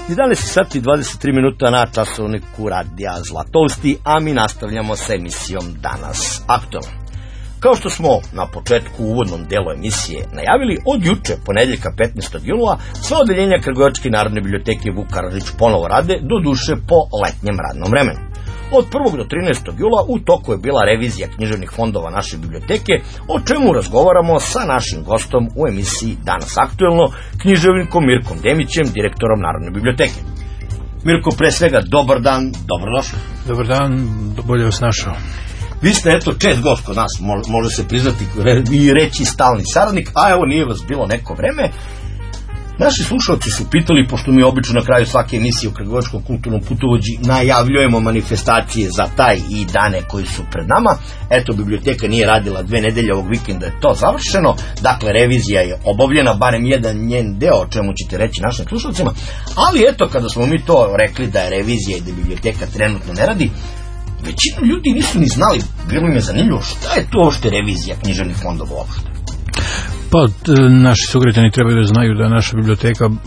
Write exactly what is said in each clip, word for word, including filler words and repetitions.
jedanaest sati i dvadeset tri minuta na časovniku Radija Zlatovsti, a mi nastavljamo sa emisijom Danas aktualno. Kao što smo na početku u uvodnom delu emisije najavili, od juče, ponedeljka petnaestog jula, sva odeljenja Kragujevačke narodne biblioteke Vuk Karadžić ponovo rade, do duše po letnjem radnom vremenu. Od prvog do trinaestog jula u toku je bila revizija književnih fondova naše biblioteke, o čemu razgovaramo sa našim gostom u emisiji Danas aktuelno, književnikom Mirkom Demićem, direktorom Narodne biblioteke. Mirko, pre svega, dobar dan, dobrodošli. Dobar dan, bolje vas našao. Vi ste, eto, čest gost kod nas, može se priznati i reći stalni saradnik, a evo nije vas bilo neko vreme. Naši slušalci su pitali, pošto mi obično na kraju svake emisije u Kragujevačkom kulturnom putovođi najavljujemo manifestacije za taj i dane koji su pred nama. Eto, biblioteka nije radila dve nedelje, ovog vikenda je to završeno, dakle revizija je obavljena, barem jedan njen deo, o čemu ćete reći našim slušalcima, ali eto, kada smo mi to rekli da je revizija i da biblioteka trenutno ne radi, većina ljudi nisu ni znali, bilo im je zanimljivo šta je to uopšte revizija književnih fondova uopšte. Pa, naši sugrađani trebaju da znaju da naša biblioteka e,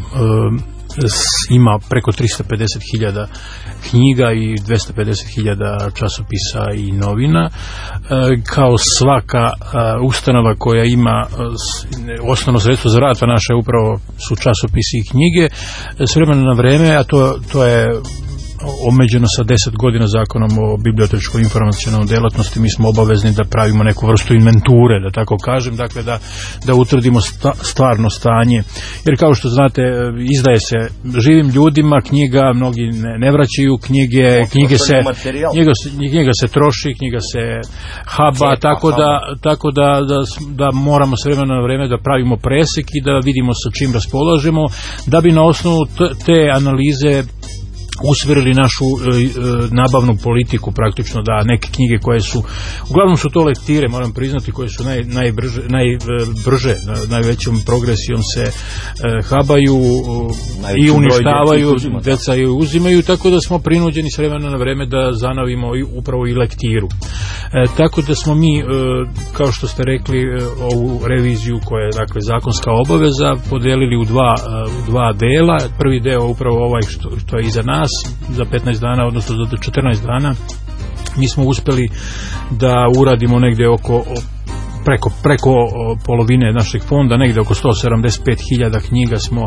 ima preko tristo pedeset hiljada knjiga i dvesta pedeset hiljada časopisa i novina. E, kao svaka e, ustanova koja ima e, osnovno sredstvo za rad, a naša upravo su časopisi i knjige, s vremena na vreme, a to, to je omeđeno sa deset godina zakonom o bibliotečkoj informacionalnoj delatnosti, mi smo obavezni da pravimo neku vrstu inventure, da tako kažem, dakle da, da utvrdimo sta, stvarno stanje, jer kao što znate, izdaje se živim ljudima knjiga, mnogi ne, ne vraćaju knjige, knjige se, knjiga, knjiga se troši, knjiga se haba, tako da, tako da, da, da moramo s vremena na vreme da pravimo presek i da vidimo sa čim raspolažemo, da bi na osnovu te analize usmjerili našu e, nabavnu politiku, praktično da neke knjige koje su, uglavnom su to lektire, moram priznati, koje su naj, najbrže, najbrže na, najvećom progresijom se e, habaju i uništavaju, deca je uzimaju, tako da smo prinuđeni s vremena na vreme da zanavimo i, upravo i lektiru. E, tako da smo mi, e, kao što ste rekli, e, ovu reviziju koja je, dakle, zakonska obaveza, podelili u dva, e, u dva dela. Prvi deo upravo ovaj što, što je iza nas, za petnaest dana, odnosno za četrnaest dana, mi smo uspeli da uradimo negde oko preko, preko polovine našeg fonda, negde oko sto sedamdeset pet hiljada knjiga smo e,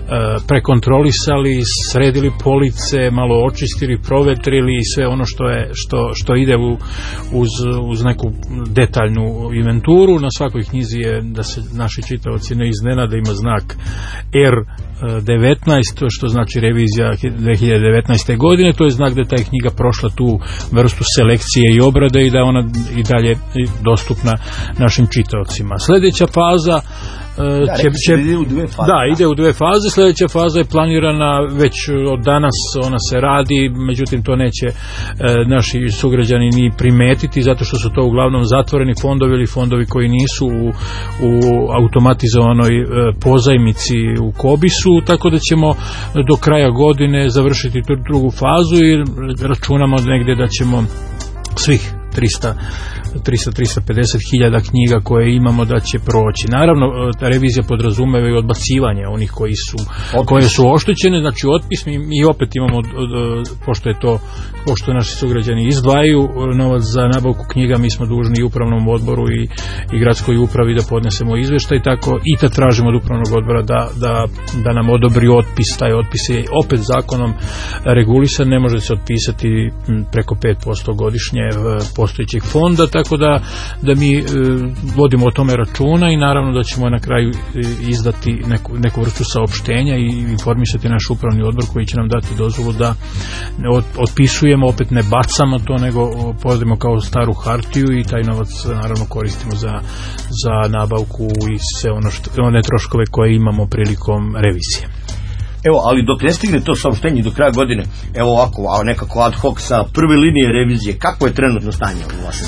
prekontrolisali, sredili police, malo očistili, provetrili i sve ono što je što, što ide u, uz, uz neku detaljnu inventuru. Na svakoj knjizi je, da se naši čitaoci ne iznenade, ima znak R devetnaest, što znači revizija dve hiljade devetnaeste. godine, to je znak da je ta knjiga prošla tu vrstu selekcije i obrade i da je ona i dalje dostupna našim čitaocima. Sljedeća faza Da, će, će, ide u dve faze. Da, ide u dve faze. Sljedeća faza je planirana već od danas, ona se radi, međutim to neće e, naši sugrađani ni primetiti, zato što su to uglavnom zatvoreni fondovi ili fondovi koji nisu u, u automatizovanoj e, pozajmici u Kobisu, tako da ćemo do kraja godine završiti tu drugu fazu i računamo negdje da ćemo svih tristo do tristo pedeset hiljada knjiga koje imamo da će proći. Naravno, ta revizija podrazumeva i odbacivanje onih koji su, koje su oštećene, znači otpis. Mi, mi opet imamo, pošto je to, pošto naši sugrađani izdvajaju novac za nabavku knjiga, mi smo dužni i upravnom odboru i, i gradskoj upravi da podnesemo izveštaj, tako i da tražimo od upravnog odbora da, da, da nam odobri otpis. Taj otpis je opet zakonom regulisan, ne može se otpisati preko pet posto godišnje postojećeg fonda, tako da, da mi e, vodimo o tome računa i naravno da ćemo na kraju e, izdati neku, neku vrstu saopštenja i informisati naš upravni odbor koji će nam dati dozvolu da od, otpisujemo, opet ne bacamo to, nego podimo kao staru hartiju i taj novac naravno koristimo za, za nabavku i sve ono što, one troškove koje imamo prilikom revizije. Evo, ali dok ne stigne to saopštenje do kraja godine, evo ovako, a nekako ad hoc sa prve linije revizije, kako je trenutno stanje u vašem fondu?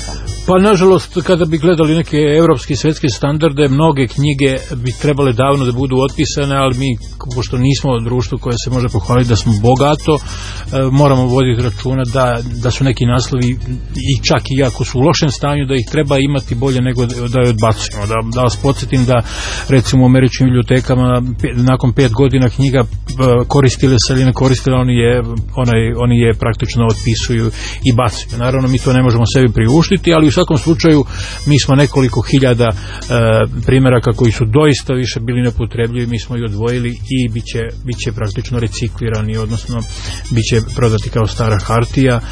Pa nažalost, kada bi gledali neke evropske i svetske standarde, mnoge knjige bi trebale davno da budu otpisane, ali mi, pošto nismo društvo koje se može pohvaliti da smo bogato, moramo voditi računa da, da su neki naslovi, i čak i ako su u lošem stanju, da ih treba imati bolje nego da je odbacujemo. Da, da vas podsjetim da recimo u američkim bibliotekama nakon pet godina knjiga koristile se ili ne koristile, oni je, onaj, oni je praktično otpisuju i bacaju. Naravno, mi to ne možemo sebi priuštiti, ali u svakom slučaju mi smo nekoliko hiljada e, primjeraka koji su doista više bili nepotrebljivi, mi smo ih odvojili i bit će, bit će praktično reciklirani, odnosno bit će prodati kao stara hartija, e,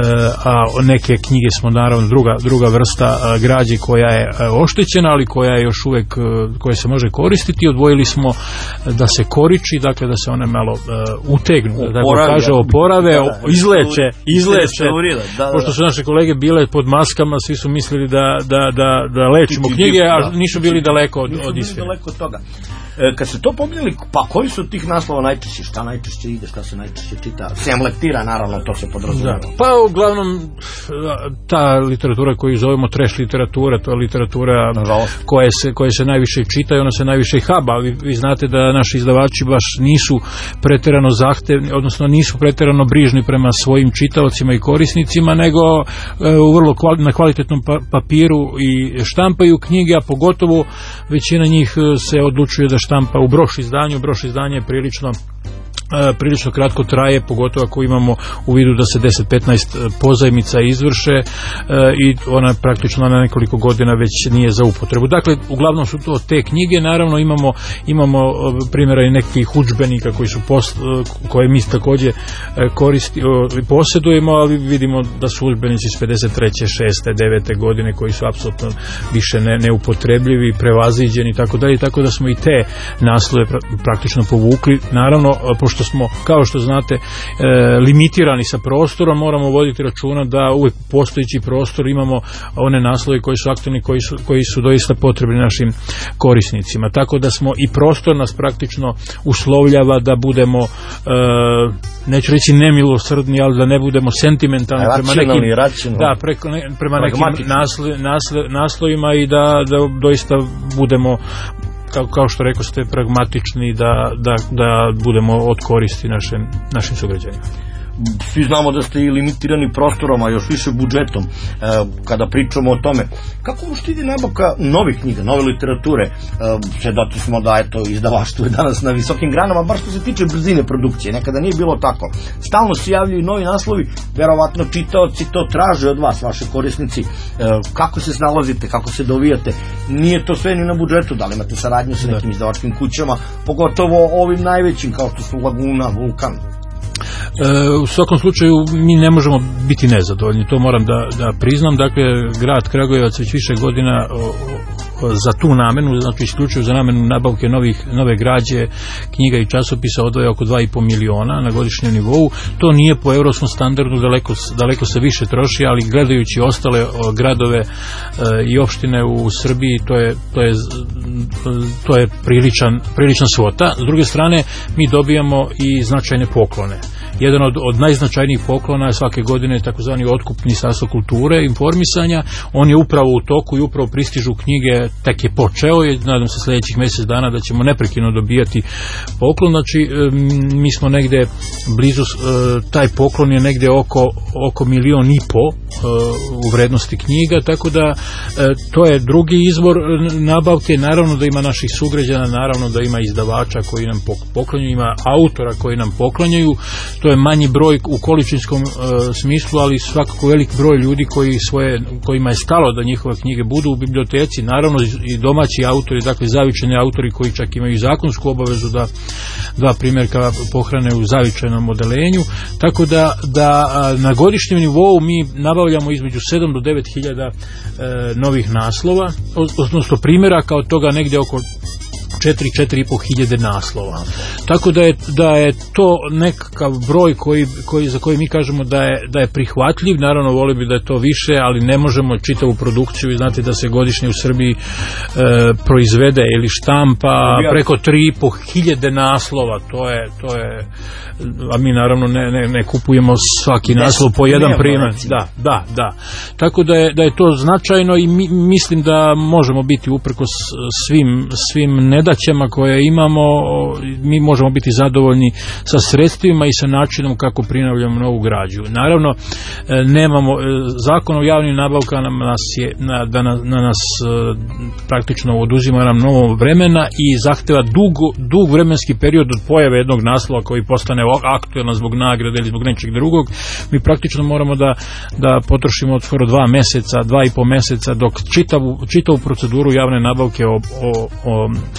a neke knjige smo naravno druga, druga vrsta a, građe koja je a, oštećena, ali koja je još uvek a, koja se može koristiti. Odvojili smo da se koriči, dakle da se one malo a, utegnu, da tako kaže, oporave, da, da, izleče, izleče, da, da, pošto su naše kolege bile pod maskama, svi su mislili da, da, da, da lečimo knjige, a nisu bili daleko od, od istine. Daleko od toga. E, kad se to pomijeli, pa koji su tih naslova najčešće, šta najčešće ide, šta se najčešće čita, sem lektira, naravno, to se podrazumijeva. Da. Pa uglavnom ta literatura koju zovemo trash literatura, to je literatura koje se, koje se najviše čita i ona se najviše i haba. Vi, vi znate da naši izdavači baš nisu preterano zahtevni, odnosno nisu preterano brižni prema svojim čitaocima i korisnicima, nego e, u vrlo kvali, na kvalitetnom pa, papiru i štampaju knjige, a pogotovo većina njih se odlučuje da štampa u broš izdanju. Broš izdanje je prilično E, prilično kratko traje, pogotovo ako imamo u vidu da se deset do petnaest pozajmica izvrše e, i ona praktično na nekoliko godina već nije za upotrebu. Dakle, uglavnom su to te knjige, naravno imamo, imamo primjera i nekih udžbenika koji su post, koje mi također koristi, posjedujemo, ali vidimo da su udžbenici iz pedeset treće, šeste, devete godine koji su apsolutno više ne, neupotrebljivi, prevaziđeni i tako dalje, tako da smo i te naslove praktično povukli. Naravno, pošto smo, kao što znate, e, limitirani sa prostorom, moramo voditi računa da uvijek postojeći prostor imamo one naslove koji su aktualni, koji su, koji su doista potrebni našim korisnicima. Tako da smo i prostor nas praktično uslovljava da budemo, e, neću reći nemilosrdni, ali da ne budemo sentimentalni prema nekim, da, preko, ne, prema nekim naslo, naslo, naslovima i da, da doista budemo, Kao, kao što rekao ste, pragmatični, da, da, da budemo od koristi našim, našim sugrađanima. Svi znamo da ste i limitirani prostorom, a još više budžetom. E, kada pričamo o tome, kako uopšte ide nabavka novih knjiga, nove literature? E, svedoci smo da eto, izdavaštvo je danas na visokim granama, bar što se tiče brzine produkcije. Nekada nije bilo tako. Stalno se javljaju novi naslovi, verovatno čitaoci to traže od vas, vaši korisnici. E, kako se snalazite, kako se dovijate? Nije to sve ni na budžetu, da li imate saradnju sa nekim izdavačkim kućama, pogotovo ovim najvećim kao što su Laguna, Vulkan? E, u svakom slučaju mi ne možemo biti nezadovoljni, to moram da, da priznam. Dakle, grad Kragujevac već više godina o, o, za tu namenu, znači isključivo za namenu nabavke novih, nove građe, knjiga i časopisa odvaja oko dva i po miliona na godišnjem nivou. To nije po europskom standardu, daleko, daleko se više troši, ali gledajući ostale o, gradove e, i opštine u Srbiji, to je, to je, to je priličan, prilična svota. S druge strane, mi dobijamo i značajne poklone. Jedan od, od najznačajnijih poklona je svake godine takozvani otkup Ministarstva kulture i informisanja. On je upravo u toku i upravo pristižu knjige, tek je počeo i nadam se sljedećih mjesec dana da ćemo neprekidno dobijati poklon. Znači mi smo negde blizu, taj poklon je negde oko, oko milion i po u vrednosti knjiga, tako da to je drugi izvor nabavke. Naravno da ima naših sugrađana, naravno da ima izdavača koji nam poklanjaju, ima autora koji nam poklanjaju. To je manji broj u količinskom e, smislu, ali svakako velik broj ljudi koji svoje, kojima je stalo da njihove knjige budu u biblioteci, naravno i domaći autori, dakle zavičajni autori koji čak imaju zakonsku obavezu da dva primjerka pohrane u zavičajnom odelenju, tako da, da na godišnjem nivou mi nabavljamo između sedam do devet hiljada e, novih naslova, odnosno primjeraka, od toga negdje oko četiri, četiri i po hiljade naslova. Tako da je, da je to nekakav broj koji, koji, za koji mi kažemo da je, da je prihvatljiv. Naravno, voli bi da je to više, ali ne možemo čitavu produkciju, znate da se godišnje u Srbiji e, proizvede ili štampa preko tri i po hiljade naslova. To je, to je, a mi naravno ne, ne, ne kupujemo svaki naslov po jedan primjer. Da, da, da. Tako da je, da je to značajno i mi, mislim da možemo biti uprkos svim, svim nedaćama koje imamo, mi možemo biti zadovoljni sa sredstvima i sa načinom kako prinavljamo novu građu. Naravno, nemamo, zakon o javnim nabavkama nas je, na, da na, na nas praktično oduzima nam novo vremena i zahteva dug, dug vremenski period od pojave jednog naslova koji postane aktuelna zbog nagrade ili zbog nečeg drugog. Mi praktično moramo da, da potrošimo od skoro dva meseca, dva i po meseca dok čitavu, čitavu proceduru javne nabavke o, o, o,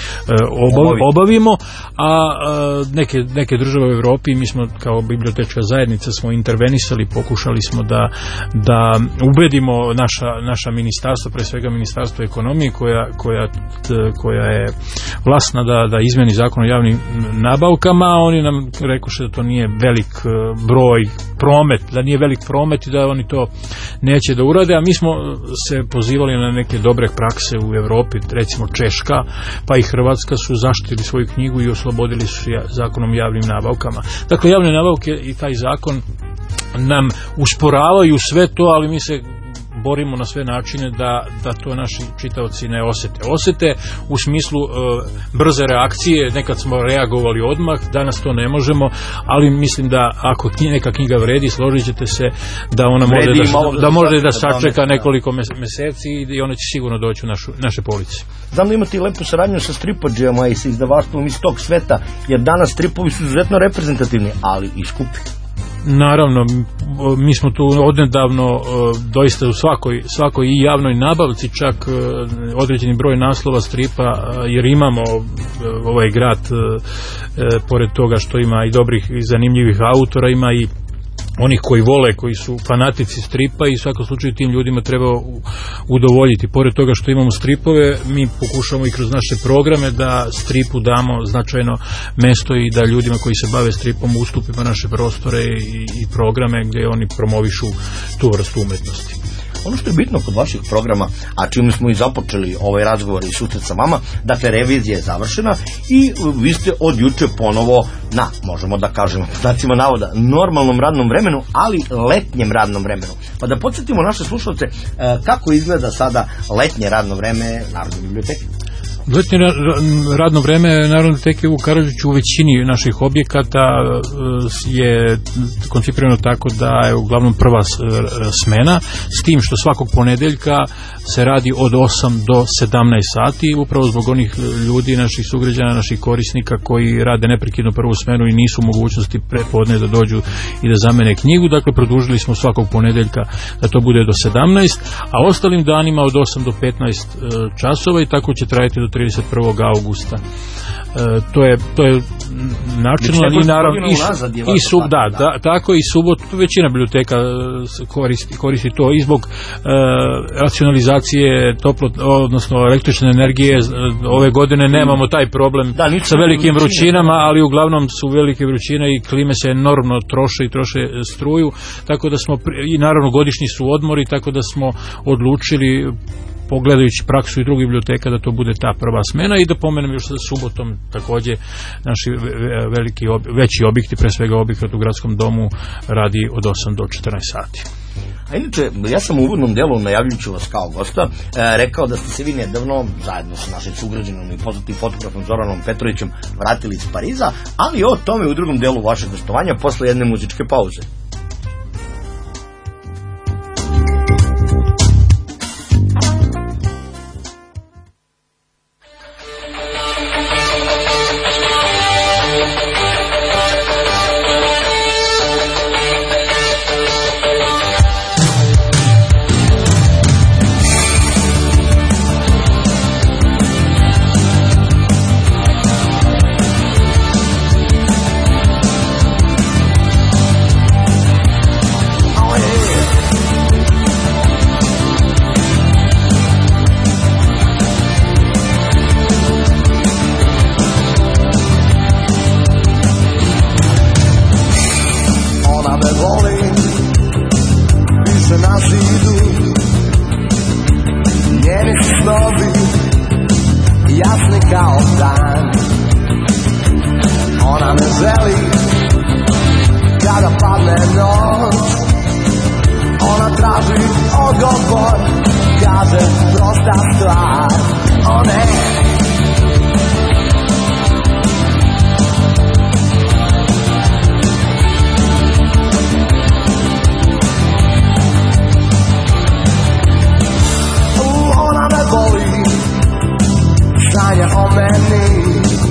obav, obavimo, a neke, neke države u Evropi, mi smo kao bibliotečka zajednica smo intervenisali, pokušali smo da, da ubedimo naša, naša ministarstva, pre svega ministarstvo ekonomije koja, koja, koja je vlasna da, da izmeni zakon o javnim nabavkama, a oni nam rekoše da to nije velik broj promet, da nije velik promet i da oni to neće da urade, a mi smo se pozivali na neke dobre prakse u Evropi, recimo Češka, pa i Hrvatska su zaštitili svoju knjigu i oslobodili su zakonom javnim nabavkama. Dakle, javne nabavke i taj zakon nam usporavaju sve to, ali mi se borimo na sve načine da, da to naši čitaoci ne osete. Osete u smislu e, brze reakcije, nekad smo reagovali odmah, danas to ne možemo, ali mislim da ako neka knjiga vredi, složit ćete se da ona može da, da, može da sačeka nekoliko meseci i ona će sigurno doći u našu, naše police. Znam da imate i lepu saradnju sa stripađijama i sa izdavaštvom iz tog sveta, jer danas stripovi su izuzetno reprezentativni, ali i skupi. Naravno, mi smo tu odnedavno doista u svakoj, svakoj i javnoj nabavci čak određeni broj naslova stripa, jer imamo ovaj grad pored toga što ima i dobrih i zanimljivih autora, ima i onih koji vole, koji su fanatici stripa i u svakom slučaju tim ljudima treba udovoljiti. Pored toga što imamo stripove, mi pokušamo i kroz naše programe da stripu damo značajno mesto i da ljudima koji se bave stripom ustupimo naše prostore i, i programe gdje oni promovišu tu vrstu umetnosti. Ono što je bitno kod vaših programa, a čime smo i započeli ovaj razgovor i susret sa vama, dakle revizija je završena i vi ste od juče ponovo na, možemo da kažemo, znacima navoda, normalnom radnom vremenu, ali letnjem radnom vremenu. Pa da podsjetimo naše slušalce kako izgleda sada letnje radno vreme Narodne biblioteke. Letnje radno vreme Narodne biblioteke u Karađorđu u većini naših objekata je koncipirano tako da je uglavnom prva smena, s tim što svakog ponedeljka se radi od osam do sedamnaest sati, upravo zbog onih ljudi, naših sugrađana, naših korisnika koji rade neprekidno prvu smenu i nisu u mogućnosti prepodne da dođu i da zamene knjigu. Dakle, produžili smo svakog ponedeljka da to bude do sedamnaest, a ostalim danima od osam do petnaest časova i tako će trajati do trideset prvog augusta. E, to je to je načelno i naravno i, i sub, da, da, tako i subot većina biblioteka koristi, koristi to i zbog e, racionalizacije toplo, odnosno električne energije. Ove godine nemamo taj problem da, sa velikim vrućinama, ali uglavnom su velike vrućine i klime se enormno troše i troše struju, tako da smo i naravno godišnji su odmori, tako da smo odlučili, pogledajući praksu i drugih biblioteka, da to bude ta prva smena i da pomenem još sa subotom također naši veliki, veći objekti, pre svega objekat u gradskom domu radi od osam do četrnaest sati. A inače, ja sam u uvodnom delu, najavljujući vas kao gosta, e, rekao da ste se vi nedavno, zajedno sa našim sugrađanom i poznatim fotografom Zoranom Petrovićem, vratili iz Pariza, ali o tome u drugom delu vašeg gostovanja posle jedne muzičke pauze. ista stvar. O ne, ona me voli, sanja o meni,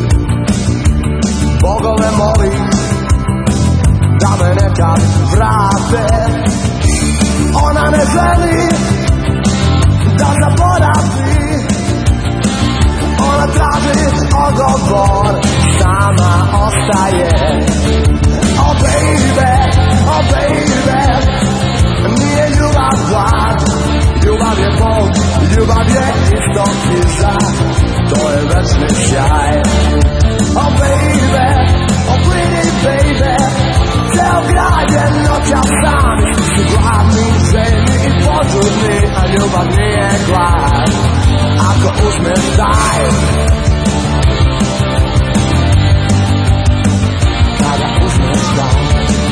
bogove molim da me nekad vrate. Ona ne želi da zaboravi, ona traži odgovor, sama ostaje. Oh baby, oh baby, nije ljubav glad, ljubav je bol, ljubav je isto kiza, to je večni sjaj. Oh baby, oh pretty baby, ceo grad je noća sam, su gladni, željni i požudni, a ljubav nije glad, ako uzmeš daj. Kada uzmeš daj.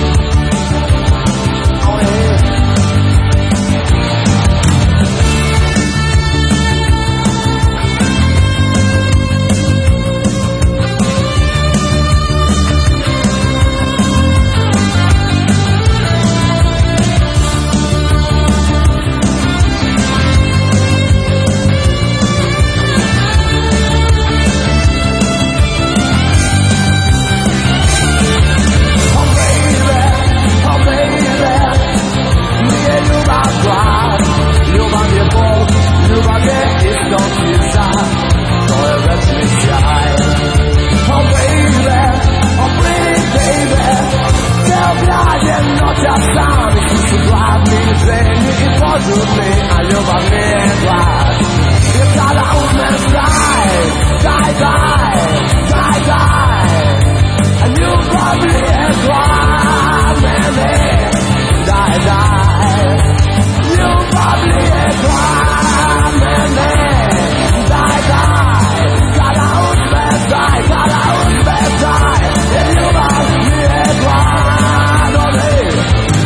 Oh yeah. A ljubav nije glad, jer kada uzmeš daj, daj, daj, daj, daj. A ljubav nije glad, ne, ne, daj, daj. Ljubav nije glad, ne, ne, daj, daj. Kada uzmeš daj, kada uzmeš daj, jer ljubav nije glad, o ne.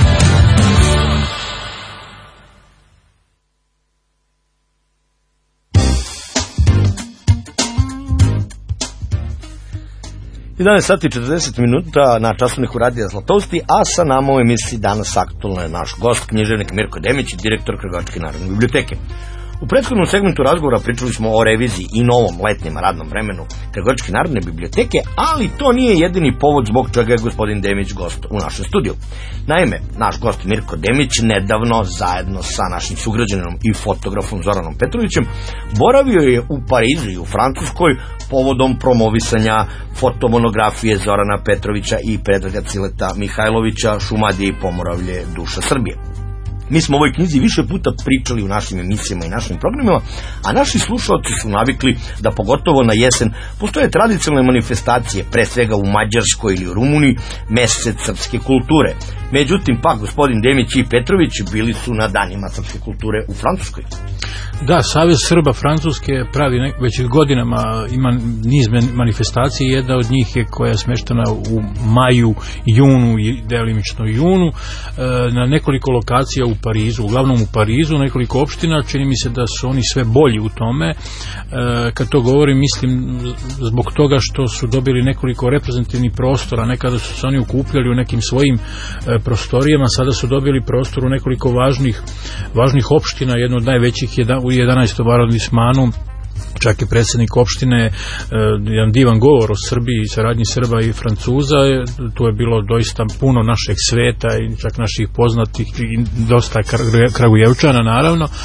jedanaest sati i četrdeset minuta na časovniku Radija Zlatousti, a sa nama u emisiji danas aktualno je naš gost, književnik Mirko Demić, direktor Kragujevačke narodne biblioteke. U prethodnom segmentu razgovora pričali smo o reviziji i novom letnjem radnom vremenu Kragujevačke narodne biblioteke, ali to nije jedini povod zbog čega je gospodin Demić gost u našem studiju. Naime, naš gost Mirko Demić nedavno zajedno sa našim sugrađaninom i fotografom Zoranom Petrovićem boravio je u Parizu i u Francuskoj povodom promovisanja fotomonografije Zorana Petrovića i Predraga Cileta Mihajlovića Šumadije i Pomoravlje, duša Srbije. Mi smo o ovoj knjizi više puta pričali u našim emisijama i našim programima, a naši slušalci su navikli da pogotovo na jesen postoje tradicionalne manifestacije, pre svega u Mađarskoj ili u Rumuniji, mesec srpske kulture. Međutim, pa gospodin Demić i Petrović bili su na danima srpske kulture u Francuskoj. Da, Savez Srba Francuske pravi ne, već godinama ima niz manifestacija. Jedna od njih je koja je smeštena u maju, junu i delimično junu e, na nekoliko lokacija u Parizu, uglavnom u Parizu, nekoliko opština. Čini mi se da su oni sve bolji u tome. E, kad to govorim, mislim zbog toga što su dobili nekoliko reprezentativnih prostora. Nekada su se oni ukupljali u nekim svojim e, prostorijama, sada su dobili prostor u nekoliko važnih, važnih opština. Jedno od najvećih je u jedanaestom arondismanu, čak i predsjednik opštine e, jedan divan govor o Srbiji i saradnji Srba i Francuza. Tu je bilo doista puno našeg sveta i čak naših poznatih i dosta Kragujevčana naravno. E,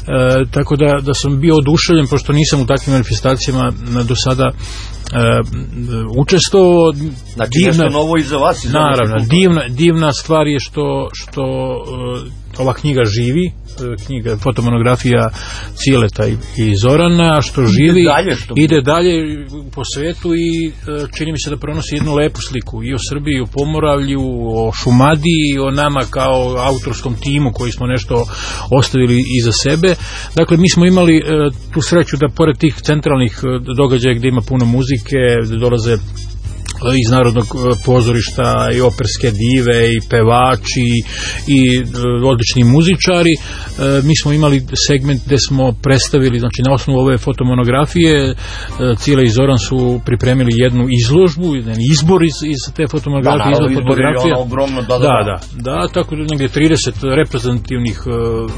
tako da, da sam bio oduševljen, pošto nisam u takvim manifestacijama do sada e, učestvovao. Znači divna, nešto novo i za vas. Iz naravno, divna, divna stvar je što, što e, ova knjiga živi, knjiga, fotomonografija Cileta i, i Zorana, što živi, ide dalje, što ide dalje po svetu i čini mi se da pronosi jednu lepu sliku i o Srbiji, o Pomoravlju, o Šumadiji, o nama kao autorskom timu koji smo nešto ostavili iza sebe. Dakle, mi smo imali tu sreću da pored tih centralnih događaja gdje ima puno muzike, gdje dolaze iz Narodnog pozorišta i operske dive i pevači i odlični muzičari. Mi smo imali segment gdje smo predstavili, znači na osnovu ove fotomonografije Cile i Zoran su pripremili jednu izložbu, jedan izbor iz, iz te fotomonografije, da, iz fotografije. Ono ogromno, da, da, da, da, da, tako da negdje trideset reprezentativnih uh, uh,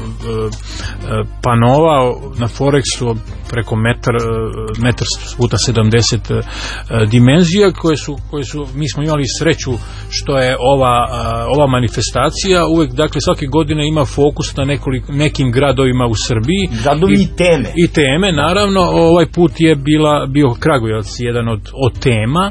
panova na Forexu preko metar, metar puta sedamdeset uh, dimenzija koje su, koje su, mi smo imali sreću što je ova, uh, ova manifestacija uvek, dakle svake godine ima fokus na nekolik, nekim gradovima u Srbiji. Gradovi i, i teme. I teme, naravno, ovaj put je bila, bio Kragujevac jedan od, od tema,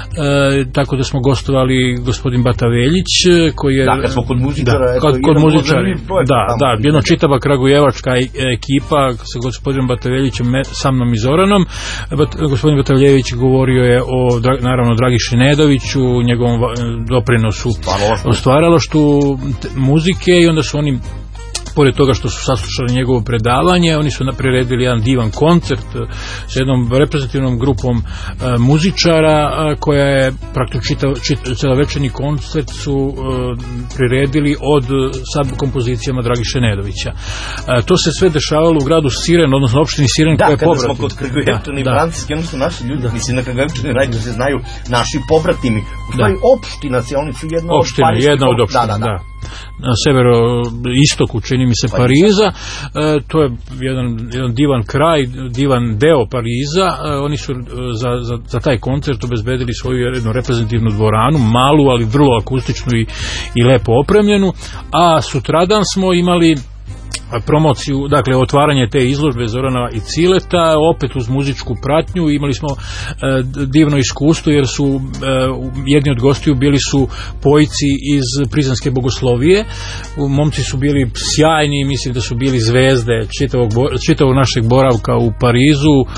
uh, tako da smo gostovali gospodin Bataveljić, koji je... Da, kad smo kod muzičara, da, eto, kod, kod muzičara, da, tamo, da, jedna čitava kragujevačka ekipa sa gospodinom Bataveljićem, sa mnom i Zoranom. Bat, gospodin Bataveljević govorio je o, naravno, Dragiši Nedoviću, njegovom doprinosu o stvaralaštu muzike, i onda su oni, pored toga što su saslušali njegovo predavanje, oni su priredili jedan divan koncert s jednom reprezentativnom grupom e, muzičara, a, koja je praktično čitav, čitav, celovečerni koncert su e, priredili od sa kompozicijama Dragiše Nedovića. E, to se sve dešavalo u gradu Siren, odnosno opštini Siren, da, koja je pobratim. Da, kada smo kod Kragujevčana i Francuske, oni su naši ljudi, da. Mislim, na Kragujevčani najbolje se znaju naši pobratimi. U stvari, opština se, oni su jedna opština, od jedna od opština, da, da, da. Na severo-istoku, čini mi se, Pariza. E, to je jedan, jedan divan kraj, divan deo Pariza. E, oni su za, za, za taj koncert obezbedili svoju jednu reprezentativnu dvoranu, malu, ali vrlo akustičnu i, i lepo opremljenu. A sutradan smo imali promociju, dakle otvaranje te izložbe Zorana i Cileta, opet uz muzičku pratnju. Imali smo e, divno iskustvo, jer su e, jedni od gostiju bili su pojci iz Prizrenske bogoslovije. Momci su bili sjajni, mislim da su bili zvezde čitavog, čitavog našeg boravka u Parizu. E,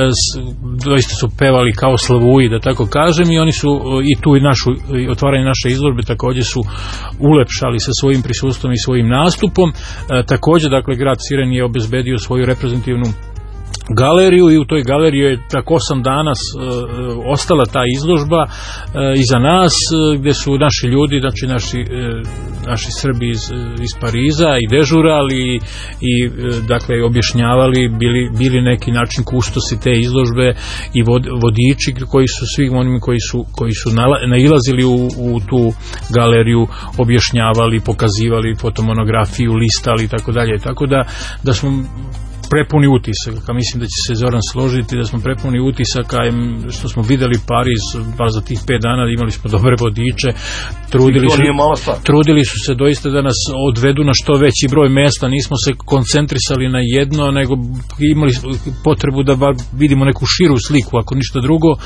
s, doista su pevali kao slavuji, da tako kažem, i oni su i tu i našu, i otvaranje naše izložbe također su ulepšali sa svojim prisustvom i svojim nastupom. E, također, dakle, grad Siren je obezbedio svoju reprezentativnu galeriju, i u toj galeriji je tako osam dana uh, ostala ta izložba uh, iza nas, uh, gdje su naši ljudi, znači naši, uh, naši Srbi iz, uh, iz Pariza i dežurali i uh, dakle objašnjavali, bili, bili neki način kustosi te izložbe i vod, vodiči koji su svim onima koji su, koji su nala, nailazili u, u tu galeriju, objašnjavali, pokazivali fotomonografiju, listali i tako dalje, tako da, da smo prepuni utisaka. Mislim da će se Zoran složiti da smo prepuni utisaka, što smo videli Pariz baš za tih pet dana, imali smo dobre vodiče, trudili su, trudili su se doista da nas odvedu na što veći broj mesta, nismo se koncentrisali na jedno, nego imali potrebu da bar vidimo neku širu sliku, ako ništa drugo, e,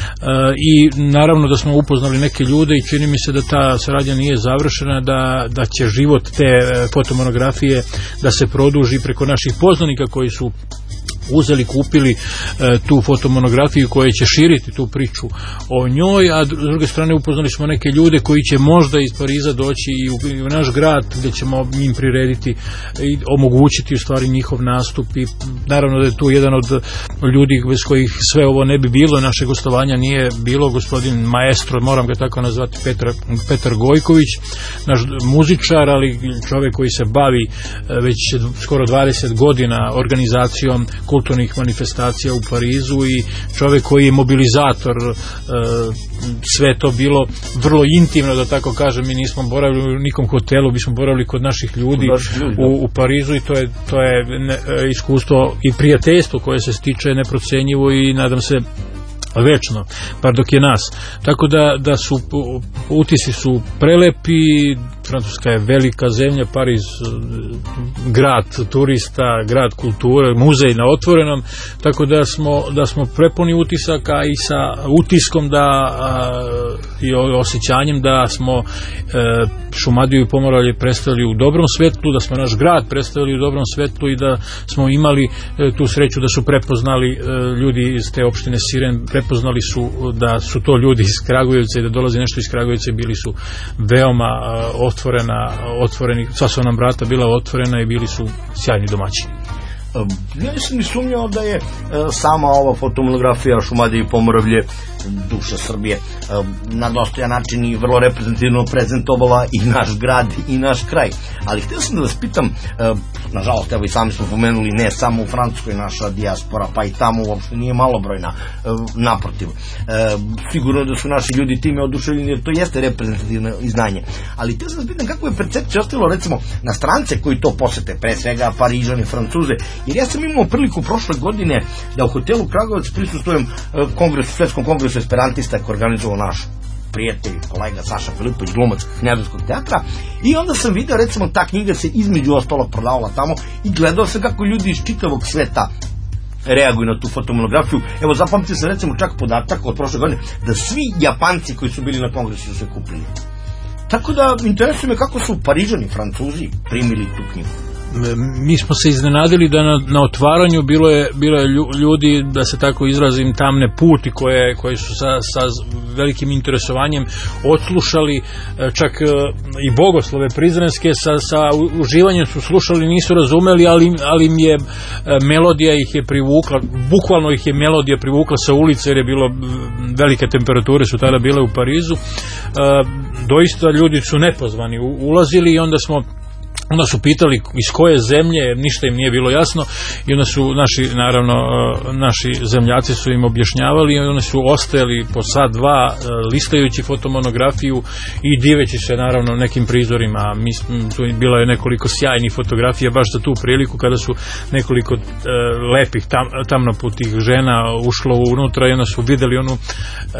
i naravno da smo upoznali neke ljude, i čini mi se da ta saradnja nije završena, da, da će život te fotomonografije da se produži preko naših poznanika koji su uzeli, kupili e, tu fotomonografiju koja će širiti tu priču o njoj, a s druge strane upoznali smo neke ljude koji će možda iz Pariza doći i u, i u naš grad, gdje ćemo im prirediti i omogućiti u stvari njihov nastup, i naravno da je tu jedan od ljudi bez kojih sve ovo ne bi bilo, naše gostovanja nije bilo, gospodin maestro, moram ga tako nazvati, Petar, Petar Gojković, naš muzičar, ali čovjek koji se bavi već skoro dvadeset godina organizacijom kulturnih manifestacija u Parizu, i čovjek koji je mobilizator. E, sve to bilo vrlo intimno, da tako kažem, mi nismo boravili u nikom hotelu, mi smo boravili kod naših ljudi u, u Parizu, i to je, to je ne, iskustvo i prijateljstvo koje se stiče neprocenjivo i nadam se večno, par dok je nas. Tako da, da su utisci su prelepi. Francuska je velika zemlja, Pariz grad turista, grad kulture, muzej na otvorenom, tako da smo, da smo prepuni utisaka, i sa utiskom da a, i osjećanjem da smo e, Šumadiju i Pomoravlje predstavili u dobrom svetlu, da smo naš grad predstavili u dobrom svetlu, i da smo imali e, tu sreću da su prepoznali e, ljudi iz te opštine Siren, prepoznali su da su to ljudi iz Kragujevca i da dolazi nešto iz Kragujevca, bili su veoma a, otvorena, otvoreni, sva su nam vrata bila otvorena i bili su sjajni domaćini. Ja nisam ni sumnjao da je sama ova fotomonografija Šumadije i Pomoravlje, duša Srbije, na dostojan način i vrlo reprezentativno prezentovala i naš grad i naš kraj. Ali htio sam da vas pitam, nažalost, evo i sami smo pomenuli, ne samo u Francuskoj naša dijaspora, pa i tamo uopšte nije malobrojna, naprotiv. Sigurno da su naši ljudi time oduševljeni, jer to jeste reprezentativno izdanje. Ali htio sam da vas pitam kako je percepcija ostalo, recimo, na strance koji to posete, pre svega Parižani, Francuze, jer ja sam imao priliku prošle godine da u hotelu Kragujevac prisustvujem kongresu, svetskom kongresu esperantista koji organizovao naš prijatelj, kolega Saša Filipović, glumac Knjaževskog teatra, i onda sam vidio, recimo, ta knjiga se između ostalog prodavala tamo i gledao sam kako ljudi iz čitavog sveta reaguju na tu fotomonografiju. Evo, zapamtio sam recimo čak podatak od prošle godine da svi Japanci koji su bili na kongresu su se kupili. Tako da interesuje me kako su Parižani, Francuzi primili tu knjigu. Mi smo se iznenadili da na, na otvaranju bilo je, bilo je ljudi, da se tako izrazim, tamne puti koje, koje su sa, sa velikim interesovanjem odslušali, čak i bogoslove prizrenske sa, sa uživanjem su slušali, nisu razumeli, ali, ali im je melodija ih je privukla, bukvalno ih je melodija privukla sa ulice, jer je bilo velike temperature su tada bile u Parizu. Doista ljudi su nepozvani ulazili i onda smo Onda su pitali iz koje zemlje, ništa im nije bilo jasno, i onda su naši, naravno, naši zemljaci su im objašnjavali i oni su ostajali po sat, dva, listajući fotomonografiju i diveći se, naravno, nekim prizorima. Mi, tu bilo je nekoliko sjajnih fotografija baš za tu priliku, kada su nekoliko e, lepih tam, tamnoputih žena ušlo unutra i onda su videli onu, e,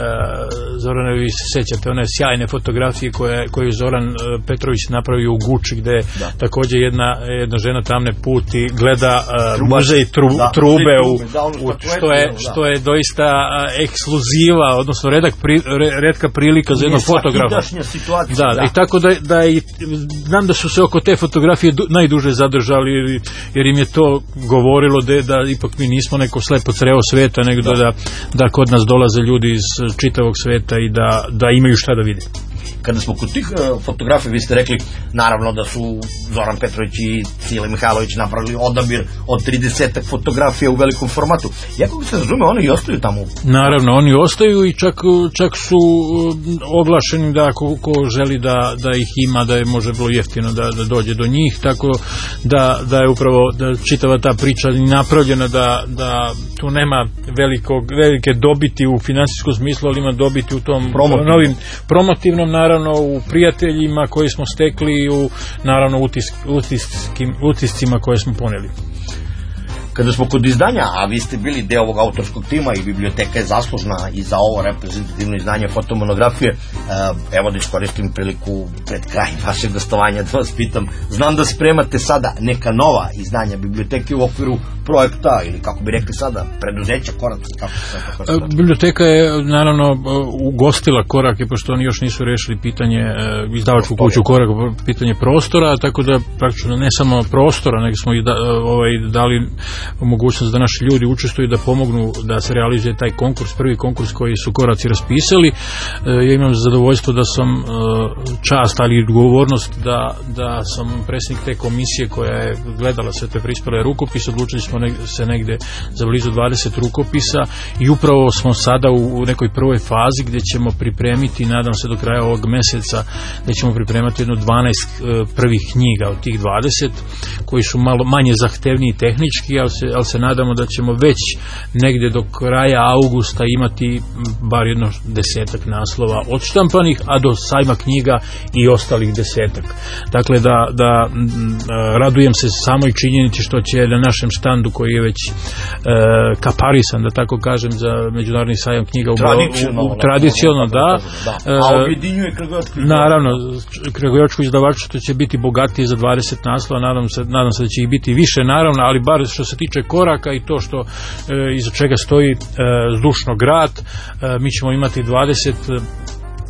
Zorane, vi se sećate, one sjajne fotografije koje, koje je Zoran Petrović napravio u Guči, gde je također jedna, jedna žena tamne puti gleda uh, muzej tru, da, trube u, u, što, je, što je doista uh, ekskluziva, odnosno redak pri, re, redka prilika za jednog fotografa. Da, da. I tako da, da i, znam da su se oko te fotografije du, najduže zadržali, jer, jer im je to govorilo da, da ipak mi nismo neko slepo crevo sveta, nego da. Da, da kod nas dolaze ljudi iz čitavog sveta i da, da imaju šta da vide. Kada smo kod tih uh, fotografija, vi ste rekli naravno da su Zoran Petrović i Cile Mihajlović napravili odabir od tridesetak fotografija u velikom formatu. Jako se razume, oni i ostaju tamo. Naravno, oni ostaju i čak, čak su oglašeni da ko, ko želi da, da ih ima, da je može bilo jeftino da, da dođe do njih, tako da, da je upravo da čitava ta priča napravljena da, da tu nema velikog, velike dobiti u finansijskom smislu, ali ima dobiti u tom Promotiv. novim promotivnom, naravno u prijateljima koji smo stekli, u naravno utisk, utiskim, utiscima koje smo poneli. Kada smo kod izdanja, a vi ste bili deo ovog autorskog tima i biblioteka je zaslužna i za ovo reprezentativno izdanje fotomonografije, evo da iskoristim priliku pred kraj vašeg gostovanja da vas pitam, znam da spremate sada neka nova izdanja biblioteke u okviru projekta ili kako bi rekli sada, preduzeća, korak, kako se tako kaže? Biblioteka je naravno ugostila Korake, pošto oni još nisu rešili pitanje izdavačku kuću Korak, pitanje prostora, tako da praktično ne samo prostora, nego smo i da, ovaj, dali mogućnost da naši ljudi učestvuju, da pomognu da se realizuje taj konkurs, prvi konkurs koji su Koraci raspisali. Ja imam zadovoljstvo da sam čast, ali i odgovornost da, da sam predsjednik te komisije koja je gledala sve te prispele rukopise. Odlučili smo se negde za blizu dvadeset rukopisa i upravo smo sada u, u nekoj prvoj fazi gdje ćemo pripremiti, nadam se do kraja ovog meseca, da ćemo pripremati jedno dvanaest prvih knjiga od tih dvadeset, koji su malo manje zahtevniji tehnički, ali se, ali se nadamo da ćemo već negdje do kraja avgusta imati bar jedno desetak naslova odštampanih, a do sajma knjiga i ostalih desetak. Dakle, da, da radujem se samoj činjenici što će na našem štandu, koji je već e, kaparisan, da tako kažem, za međunarodni sajam knjiga u, tradicionalno, u, u, tradicionalno da, da. A objedinjuje Kragujevačku izdavačku. Naravno, Kragujevačku izdavačku će biti bogatije za dvadeset naslova, nadam se, nadam se da će ih biti više, naravno, ali bar što se tiče Koraka i to što e, iza čega stoji e, zdušno grad, e, mi ćemo imati dvadeset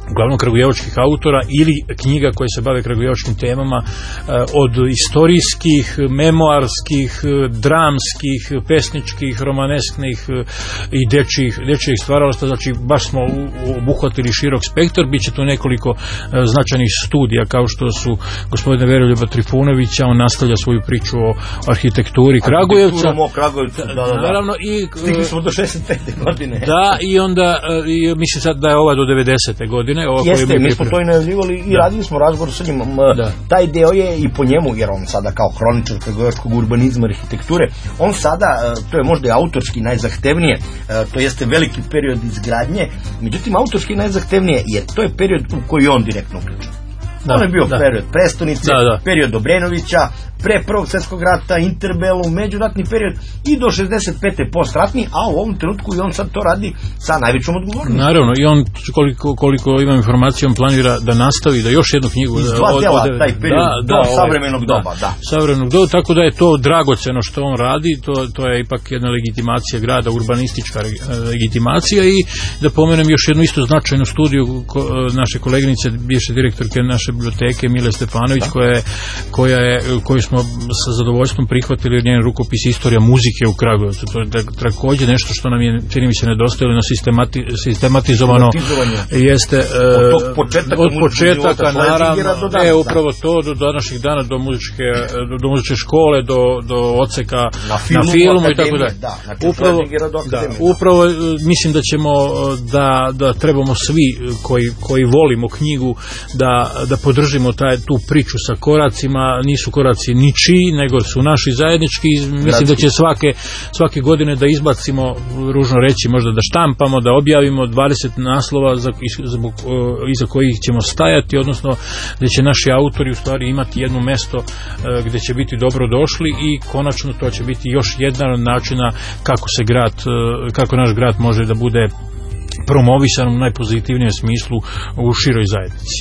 uglavnom kragujevačkih autora ili knjiga koje se bave kragujevačkim temama, od istorijskih, memoarskih, dramskih, pesničkih, romanesknih i dečjih, dečjih stvaralaštva. Znači baš smo obuhvatili širok spektar. Biće tu nekoliko značajnih studija kao što su gospodina Veroljuba Trifunovića, on nastavlja svoju priču o arhitekturi Kragujevca. O Kragujevcu, da, da, da. Naravno, i stigli smo do šezdeset pete godine. Da, i onda i mislim sad da je ova do devedesete godine. Jeste, mi smo to i najavljivali i da. radili smo razgovor sa njim. Da. Taj deo je i po njemu, jer on sada kao hroničar kragujevačkog urbanizma, arhitekture, on sada, to je možda i autorski najzahtevnije, to jeste veliki period izgradnje, međutim autorski najzahtevnije, jer to je period u koji on direktno uključen. Da, on je bio da. period prestonice, da, da. period Obrenovića, pre prvog svjetskog rata, interbelum, međuratni period i do šezdeset pete postratni, a u ovom trenutku i on sad to radi sa najvećom odgovornošću. Naravno, i on, koliko, koliko imam informacije, on planira da nastavi, da još jednu knjigu... Iz dva djela, taj period da, do da, savremenog da, doba, da. Savremenog doba, tako da je to dragoceno što on radi, to, to je ipak jedna legitimacija grada, urbanistička legitimacija. I da pomenem još jednu isto značajnu studiju ko, naše koleginice, bivše direktorke naše biblioteke, Mile Stefanović, da. koja je, koja je, koju smo sa zadovoljstvom prihvatili od njen rukopis Istorija muzike u Kragujevcu. To je također nešto što nam je, čini mi se, nedostajalo na sistemati, sistematizovano jeste uh, od, početaka, od početaka naravno, je upravo to do današnjih dana, do muzičke, do, do muzičke škole, do, do odseka na filmu, na filmu i tako dalje. Da, znači upravo, da, upravo mislim da ćemo da, da trebamo svi koji, koji volimo knjigu da, da podržimo taj, tu priču sa koracima. Nisu koraci ničiji, nego su naši zajednički. Mislim Gradski. da će svake, svake godine da izbacimo, ružno reći, možda da štampamo, da objavimo dvadeset naslova za, zbog, iza kojih ćemo stajati, odnosno gdje će naši autori u stvari imati jedno mesto gdje će biti dobro došli i konačno to će biti još jedan od načina kako se grad, kako naš grad može da bude promovisan u najpozitivnijem smislu u široj zajednici.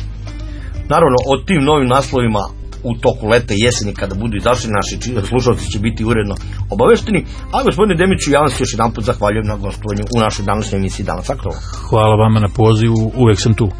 Naravno, o tim novim naslovima u toku leta i jeseni kada budu izašli, naši slušalci će biti uredno obavešteni. A gospodine Demiću, ja vam se još jedan put zahvaljujem na gostovanju u našoj današnjoj emisiji Danas aktualno. Hvala vama na pozivu, uvek sam tu.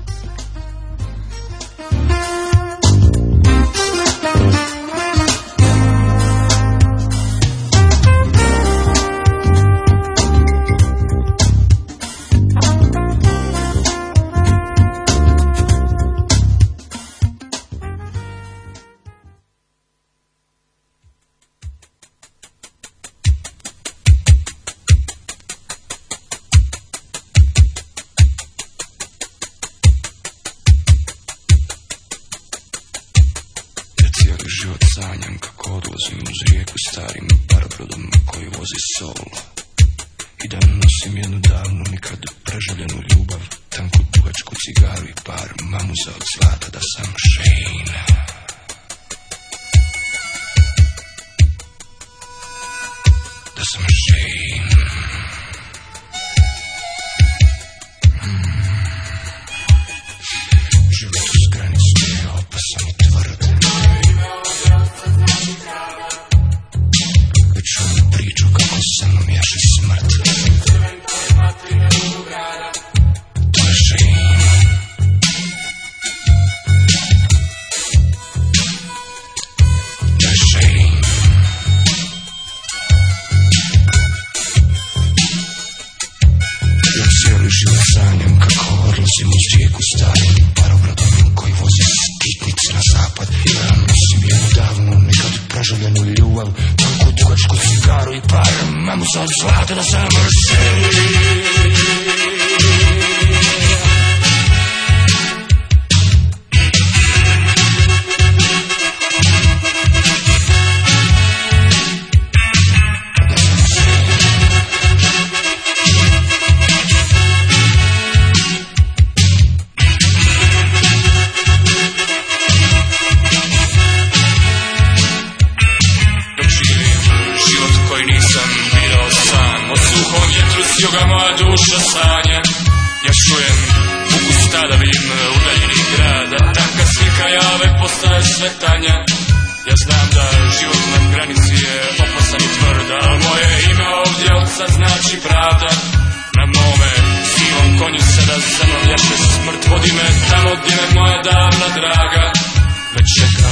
Znači pravda na mome silom konju sada za mnom jaše smrt. Vodi me tamo gdje me moja davna draga već čeka.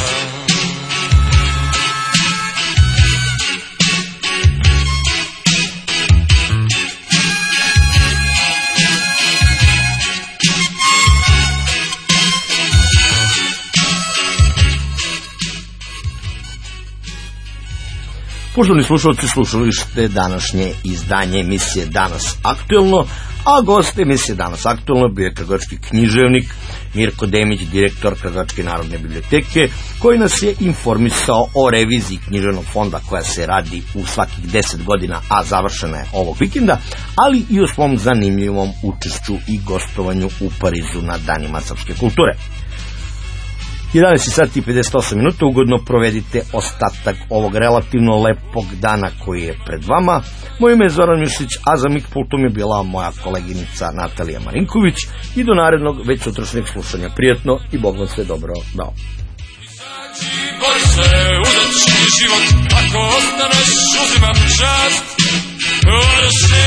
Poštovani slušalci, slušali ste današnje izdanje emisije Danas aktuelno, a gost emisije Danas aktuelno bio je kragujevački književnik Mirko Demić, direktor Kragujevačke narodne biblioteke, koji nas je informisao o reviziji književnog fonda koja se radi u svakih deset godina, a završena je ovog vikenda, ali i o svom zanimljivom učešću i gostovanju u Parizu na Danima srpske kulture. jedanaest sati i pedeset osam minuta, ugodno provedite ostatak ovog relativno lepog dana koji je pred vama. Moje ime je Zoran Mišić, a za mikpultom je bila moja koleginica Natalija Marinković i do narednog već sutrašnjeg slušanja prijetno i Bog vam sve dobro dao. Bori se, udaći život, ako ostaneš uzimam čast. Bori se.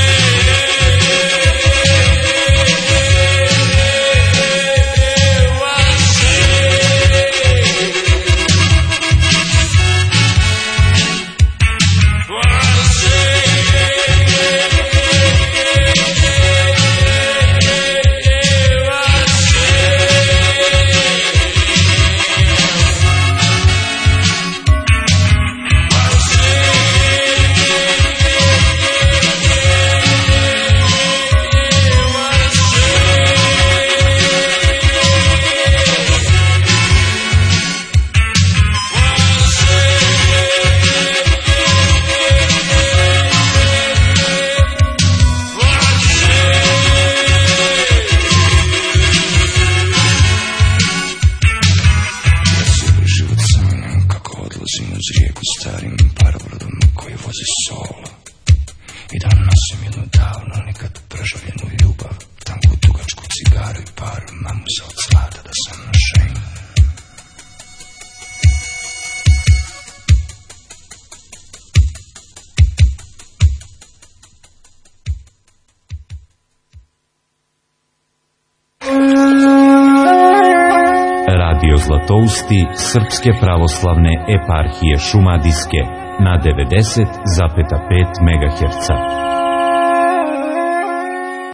Zlatousti Srpske pravoslavne eparhije Šumadijske na devedeset zarez pet megaherca.